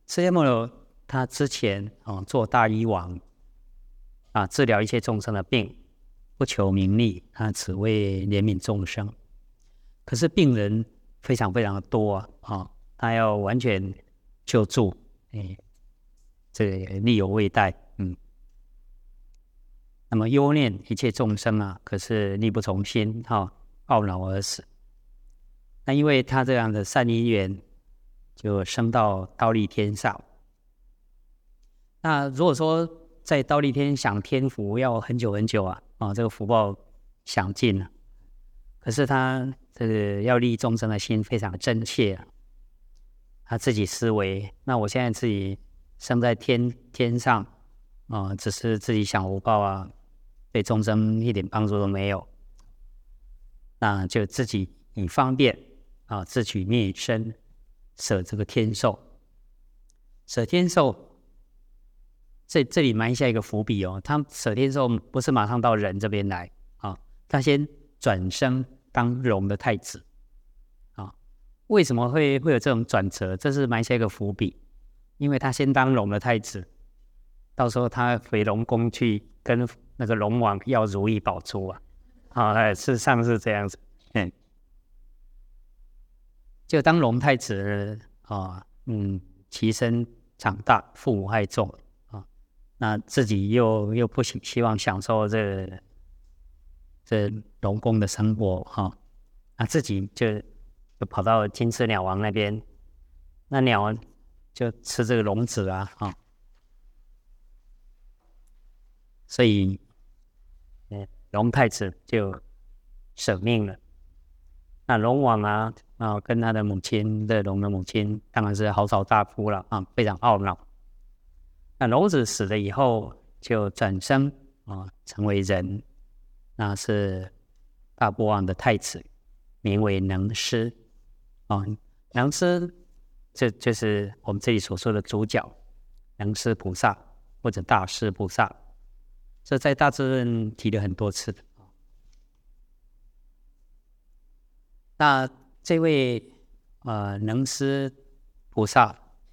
释迦牟尼他之前做大医王治疗一切众生的病，不求名利，他只为怜悯众生。可是病人非常非常的多他要完全救助，这个力有未逮。那么忧念一切众生可是力不从心，懊恼而死。那因为他这样的善因缘，就升到忉利天上。那如果说在忉利天享天福要很久很久这个福报享尽了。可是他这个要利益众生的心非常真切他自己思维，那我现在自己生在天上只是自己享福报对众生一点帮助都没有，那就自己以方便自取灭身，舍这个天寿。舍天寿这里埋下一个伏笔他舍天寿不是马上到人这边来他先转生当龙的太子为什么会有这种转折？这是埋下一个伏笔，因为他先当龙的太子，到时候他回龙宫去跟那个龙王要如意宝珠事实上是这样子。就当龙太子其身长大，父母害重那自己又不希望享受这龙宫的生活那自己就跑到金翅鸟王那边，那鸟王就吃这个龙子所以龙太子就舍命了。那龙王跟他的母亲龙的母亲当然是嚎啕大哭了非常懊恼。那龙子死了以后就转生成为人，那是大波王的太子，名为能师能师这就是我们这里所说的主角能师菩萨或者大师菩萨，这在大智论提了很多次的。那这位能师菩萨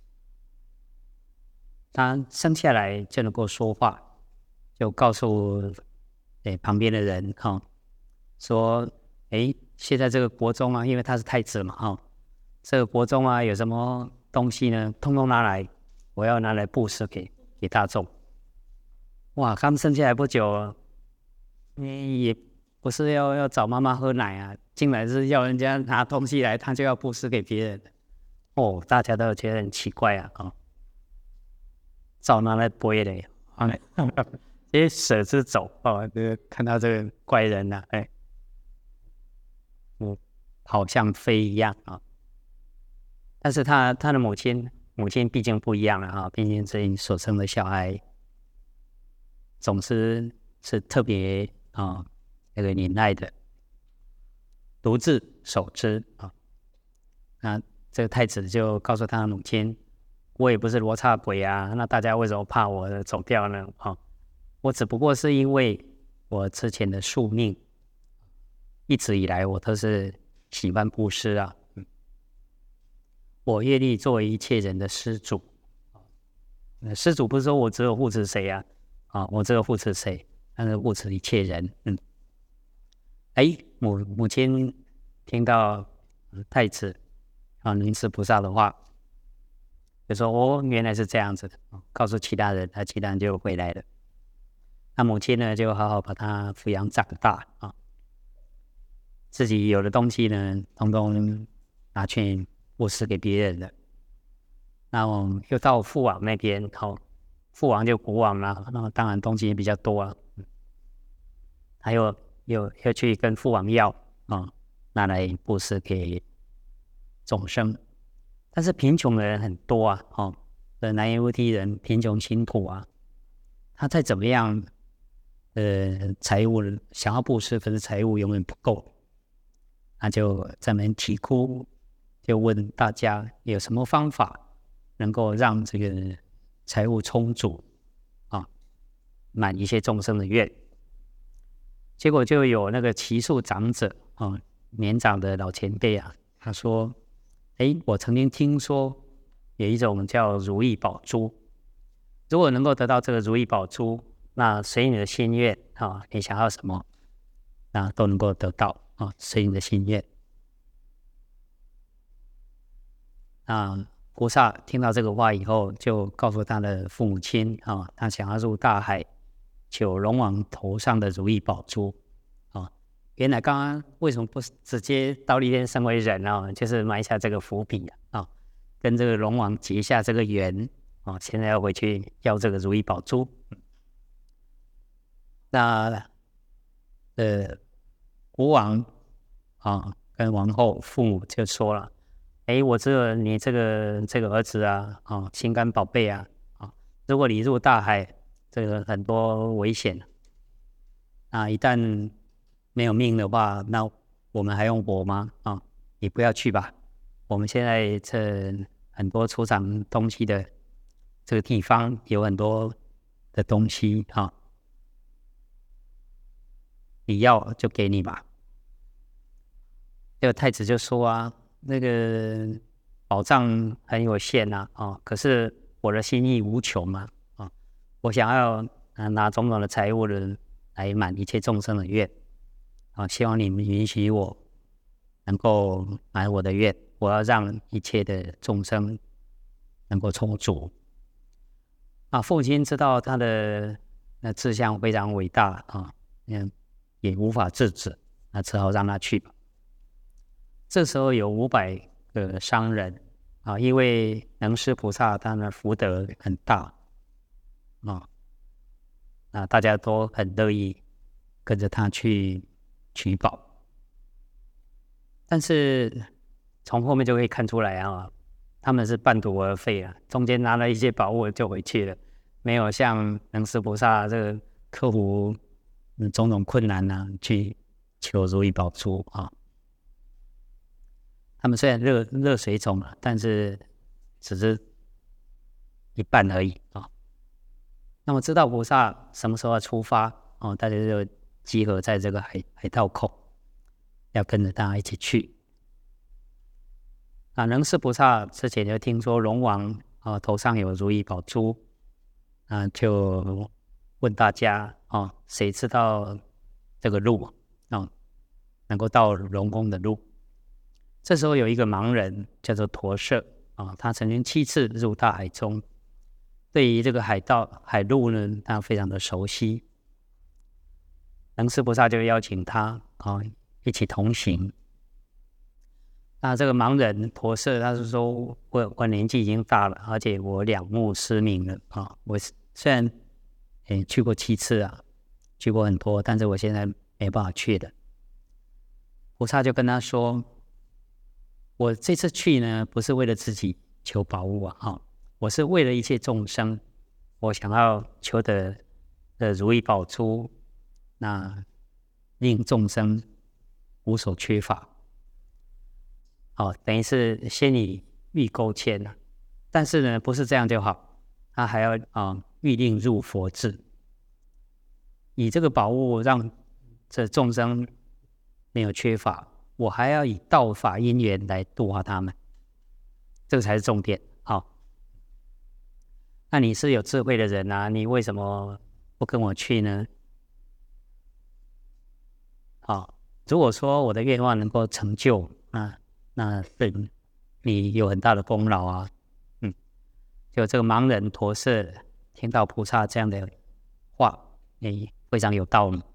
他生下来就能够说话，就告诉旁边的人说现在这个国中因为他是太子嘛这个国中有什么东西呢，通通拿来，我要拿来布施给大众。哇，刚生下来不久也不是要找妈妈喝奶进来是要人家拿东西来，他就要布施给别人大家都觉得很奇怪早拿来背的这些舍之走看到这个怪人好像飞一样但是他的母亲毕竟不一样了毕竟自己所生的小孩总是特别那个怜爱的，独自守之那这个太子就告诉他的母亲，我也不是罗刹鬼那大家为什么怕我走掉呢我只不过是因为我之前的宿命，一直以来我都是喜欢布施我愿意作为一切人的施主施主不是说我只有护持谁我只有护持谁，但是护持一切人母亲听到太子能师菩萨的话，就说原来是这样子的告诉其他人，其他人就回来了。那母亲呢就好好把他抚养长大自己有的东西呢通通拿去布施给别人了。那我们又到父王那边父王就国王了，那当然东西也比较多他又去跟父王要拿来布施给众生。但是贫穷的人很多南阎浮提人贫穷辛苦他再怎么样财物想要布施，可是财物永远不够，他就在那边啼哭，就问大家有什么方法能够让这个财物充足满一切众生的愿。结果就有那个耆树长者年长的老前辈他说我曾经听说有一种叫如意宝珠。如果能够得到这个如意宝珠，那随你的心愿你想要什么，那都能够得到随你的心愿。那菩萨听到这个话以后，就告诉他的父母亲他想要入大海，求龙王头上的如意宝珠原来刚刚为什么不直接到立天身为人就是埋下这个伏笔跟这个龙王结下这个缘现在要回去要这个如意宝珠。那国王跟王后父母就说了，我知道你这个儿子心肝宝贝如果你入大海，这个很多危险一旦没有命的话，那我们还用活吗？你不要去吧。我们现在这很多出产东西的这个地方有很多的东西你要就给你吧。这个太子就说那个宝藏很有限可是我的心意无穷我想要拿种种的财物来满一切众生的愿希望你们允许我能够满我的愿，我要让一切的众生能够充足父亲知道他的志向非常伟大也无法制止，只好让他去吧。这时候有500个商人因为能施菩萨他的福德很大大家都很乐意跟着他去取宝。但是从后面就可以看出来他们是半途而废中间拿了一些宝物就回去了，没有像能施菩萨这个克服种种困难去求如意宝珠他们虽然热水肿但是只是一半而已那么知道菩萨什么时候要出发大家就集合在这个海道口，要跟着他一起去。能施菩萨之前就听说龙王头上有如意宝珠就问大家谁知道这个路能够到龙宫的路。这时候有一个盲人叫做驼舍他曾经7次入大海中，对于这个海路呢他非常的熟悉。能施菩萨就邀请他一起同行。那这个盲人驼舍他是说我年纪已经大了，而且我2目失明了我虽然去过7次去过很多，但是我现在没办法去的。菩萨就跟他说，我这次去呢不是为了自己求宝物我是为了一切众生，我想要求得如意宝珠，那令众生无所缺乏等于是先以欲勾牵但是呢不是这样就好，他还要欲令入佛智，以这个宝物让这众生没有缺乏，我还要以道法因缘来度化他们，这个才是重点那你是有智慧的人你为什么不跟我去呢？如果说我的愿望能够成就那对你有很大的功劳就这个盲人驼舍听到菩萨这样的话非常有道理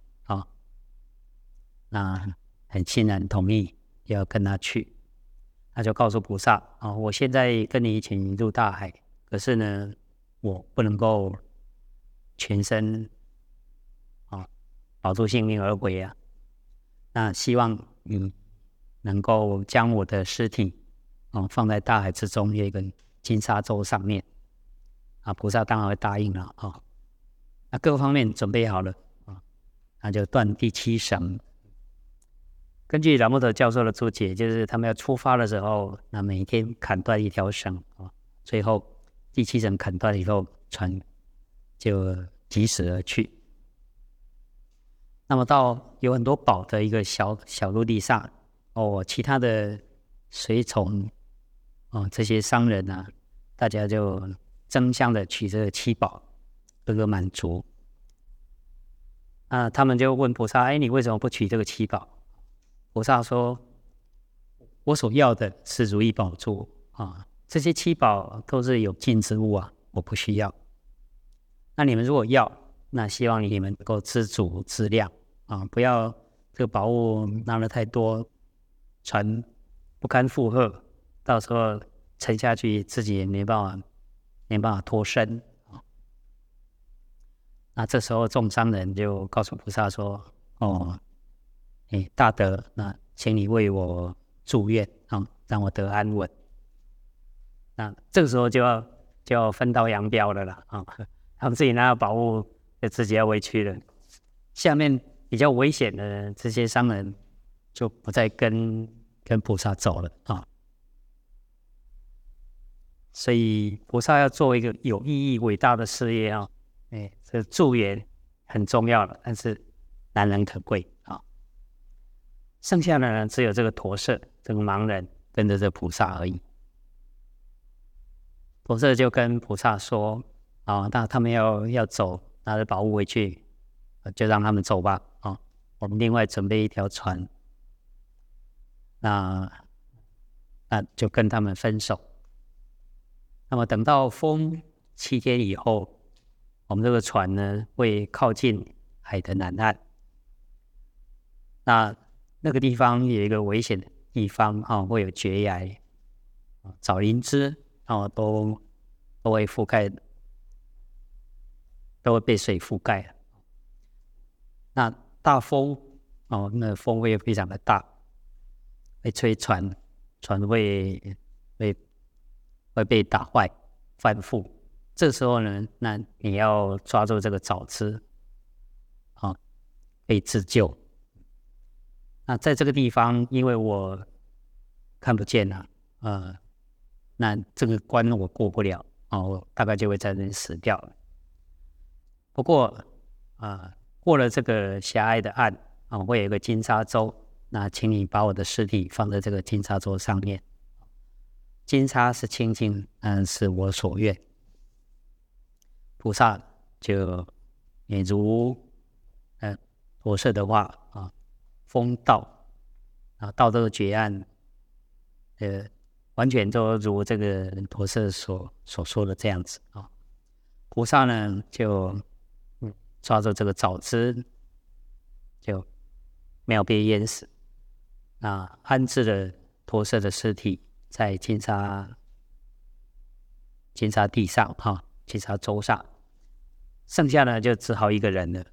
那很欣然同意要跟他去。他就告诉菩萨我现在跟你一起入大海，可是呢我不能够全身保住性命而回那希望你能够将我的尸体放在大海之中有一个金沙洲上面菩萨当然会答应了那各方面准备好了那就断第7绳。根据拉木特教授的注解，就是他们要出发的时候，那每天砍断1条绳最后第7绳砍断以后，船就疾驶而去。那么到有很多宝的一个小陆地上其他的随从这些商人大家就争相的取这个七宝，得个满足。他们就问菩萨：你为什么不取这个七宝？菩萨说：我所要的是如意宝珠这些七宝都是有尽之物我不需要。那你们如果要，那希望你们能够知足知量不要这个宝物拿了太多，船不堪负荷，到时候沉下去自己也没办法脱身那这时候众商人就告诉菩萨说：大德，那请你为我祝愿让我得安稳。那这个时候就要分道扬镳了啦他们自己拿到宝物就自己要回去了，下面比较危险的这些商人就不再跟菩萨走了所以菩萨要做一个有意义伟大的事业这助缘很重要了，但是难能可贵剩下的呢，只有这个驼舍这个盲人跟着这菩萨而已。驼舍就跟菩萨说那他们要走，拿着宝物回去就让他们走吧我们另外准备一条船，那就跟他们分手。那么等到风7天以后，我们这个船呢会靠近海的南岸。那个地方有一个危险的地方会有绝崖找灵芝都会覆盖，都会被水覆盖了。那大风那风会非常的大，会吹船会被打坏翻覆。这时候呢，那你要抓住这个沼枝可以自救。那在这个地方，因为我看不见那这个关我过不了我大概就会在这里死掉了。不过过了这个狭隘的岸会有一个金沙洲，那请你把我的尸体放在这个金沙洲上面。金沙是清净是我所愿。菩萨就也如驼舍的话风到到这个绝岸完全都如这个驼舍所说的这样子菩萨呢就抓住这个沼枝，就没有被淹死。安置了驼舍的尸体在金沙地上金沙洲上，剩下的就只好一个人了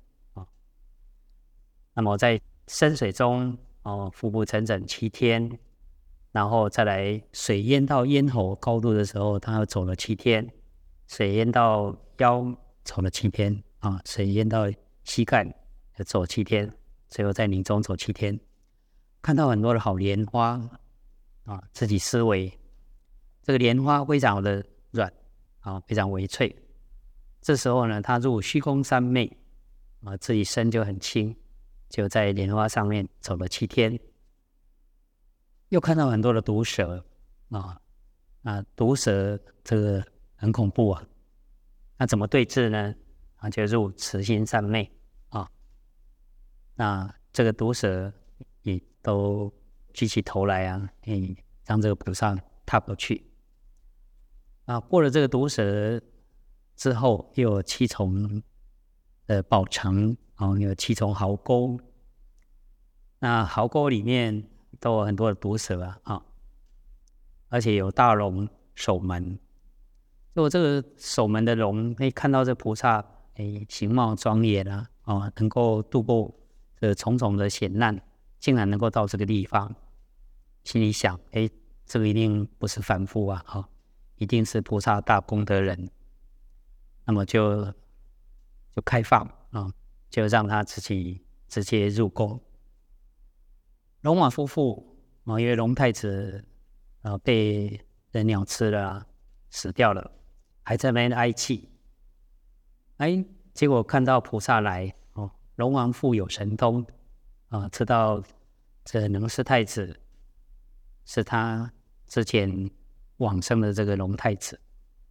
那么在深水中浮浮沉沉7天，然后再来水淹到咽喉高度的时候，他又走了7天；水淹到腰走了7天水淹到膝盖走7天，最后在林中走7天。看到很多的好莲花自己思维这个莲花非常的软非常微脆。这时候呢，他入虚空三昧自己身就很轻，就在莲花上面走了7天。又看到很多的毒蛇毒蛇这个很恐怖那怎么对治呢？就入慈心三昧那这个毒蛇也都举起头来让这个菩萨踏过去过了这个毒蛇之后，又有7重的宝城有7重壕沟。那壕沟里面都有很多的毒蛇而且有大龙守门。如果这个守门的龙可以看到这菩萨形貌庄严能够度过这重重的险难，竟然能够到这个地方，心里想这个一定不是凡夫一定是菩萨大功德人。那么就开放就让他自己直接入宫。龙王夫妇因为龙太子被人鸟吃了死掉了，还在那边哀泣。结果看到菩萨来龙王富有神通知道这能氏太子是他之前往生的这个龙太子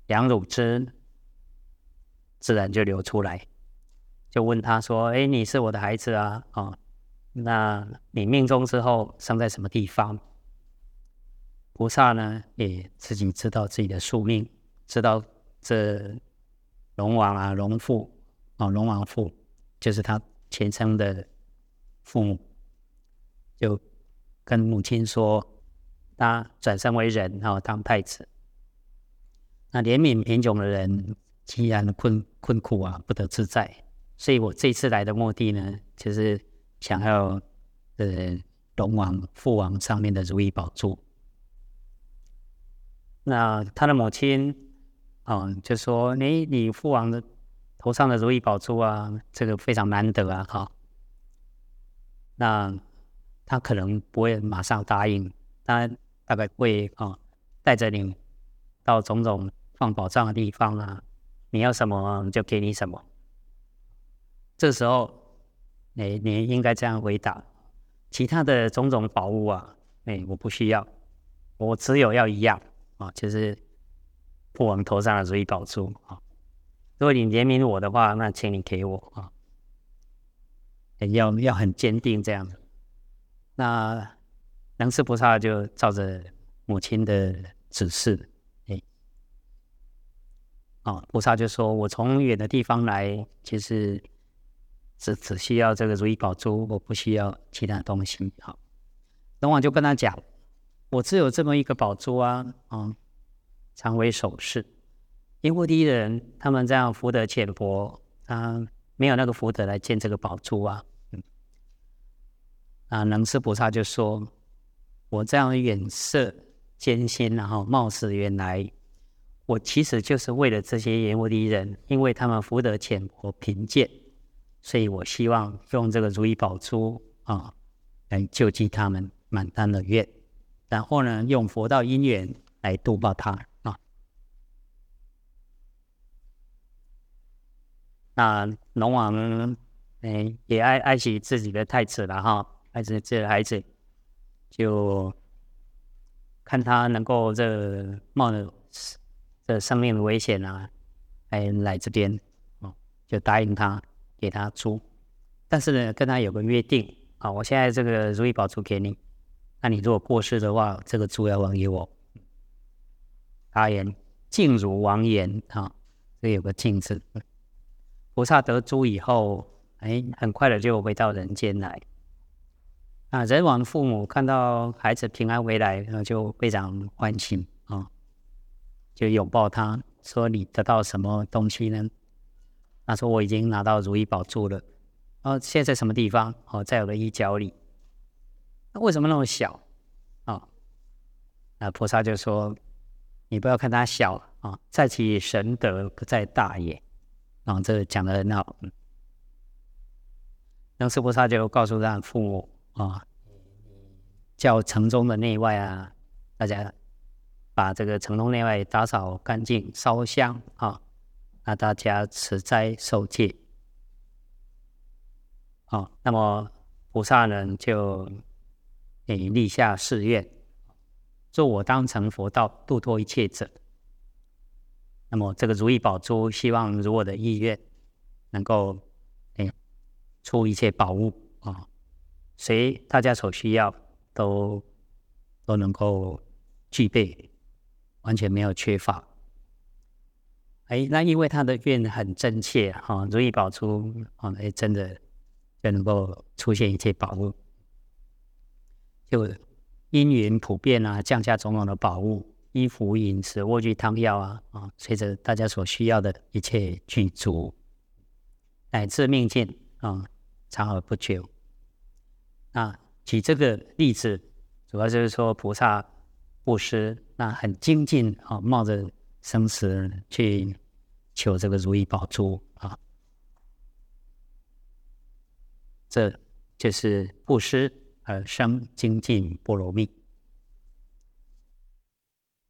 两乳汁自然就流出来，就问他说：“哎，你是我的孩子啊，那你命中之后生在什么地方？”菩萨呢也自己知道自己的宿命，知道这龙王啊、龙父龙王父就是他前生的父母，就跟母亲说，他转生为人当太子。那怜悯贫穷的人，既然困苦啊，不得自在，所以我这次来的目的呢，就是想要龙王、父王上面的如意宝珠。那他的母亲就说：“你父王的头上的如意宝珠啊，这个非常难得啊，那他可能不会马上答应，他大概会带着你到种种放宝藏的地方啊，你要什么就给你什么。这时候你应该这样回答：其他的种种宝物啊，我不需要，我只有要一样就是父王头上的如意宝珠如果你怜悯我的话，那请你给我要很坚定这样。那能持菩萨就照着母亲的指示，菩萨就说：“我从远的地方来，其实只需要这个如意宝珠，我不需要其他东西。”龙王就跟他讲：“我只有这么一个宝珠常为首饰。因为第一人他们这样福德浅薄，他没有那个福德来见这个宝珠能持菩萨就说：我这样远涉艰辛，然后貌似原来我其实就是为了这些阎浮提人，因为他们福德浅薄贫贱，所以我希望用这个如意宝珠来救济他们满单的愿，然后呢，用佛道因缘来度报他那龙王也爱惜自己的太子了爱惜自己的孩子，就看他能够冒着这生命的危险来这边就答应他给他珠，但是呢，跟他有个约定我现在这个如意宝珠给你，那你如果过世的话，这个珠要还给我。答言静如王言这有个静字。菩萨得珠以后，很快的就回到人间来。人王的父母看到孩子平安回来，就非常欢喜就拥抱他，说：“你得到什么东西呢？”他说：“我已经拿到如意宝珠了。”现在什么地方？在我的衣角里。那为什么那么小那菩萨就说：“你不要看它小在其神德，不在大也。”这讲得很好。能持菩萨就告诉他父母叫城中的内外大家把这个城中内外打扫干净，烧香那大家持斋受戒那么菩萨呢就立下誓愿，说我当成佛道，度脱一切者。那么这个如意宝珠，希望如我的意愿，能够出一切宝物随大家所需要都能够具备，完全没有缺乏。那因为他的愿很真切如意宝珠真的就能够出现一切宝物，就因缘普遍降下种种的宝物，衣服、饮食、卧具、汤药随着大家所需要的一切具足，乃至命尽长而不绝。举这个例子，主要就是说菩萨布施，那很精进冒着生死去求这个如意宝珠这就是布施而生精进波罗蜜。